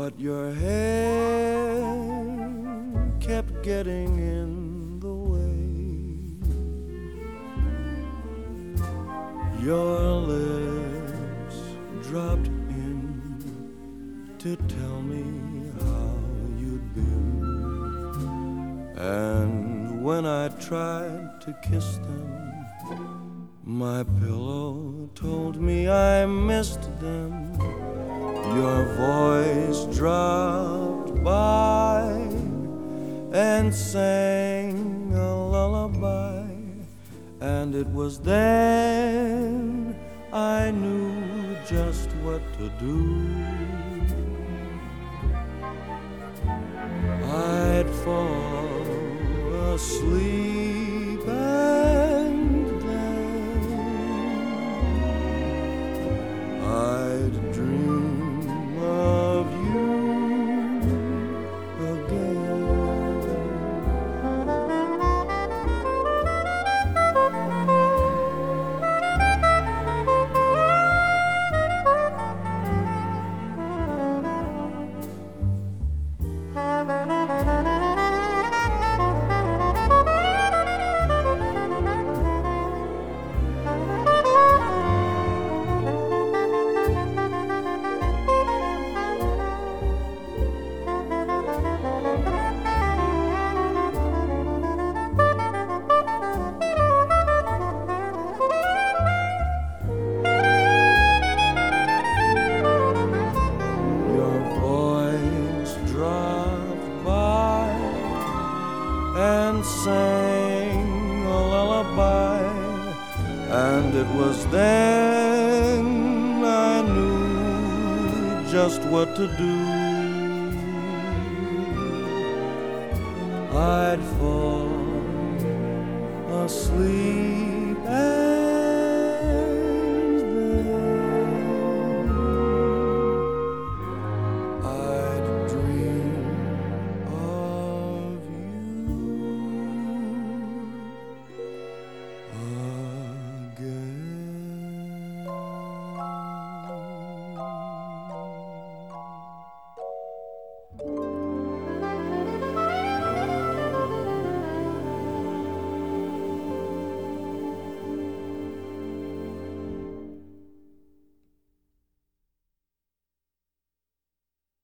but your hair kept getting in the way. Your lips dropped in to tell me how you'd been, and when I tried to kiss them, my pillow told me I missed them. Your voice dropped by and sang a lullaby, and it was then I knew just what to do. I'd fall asleep and then I'd dream of you again. And sang a lullaby, and it was then I knew just what to do. I'd fall asleep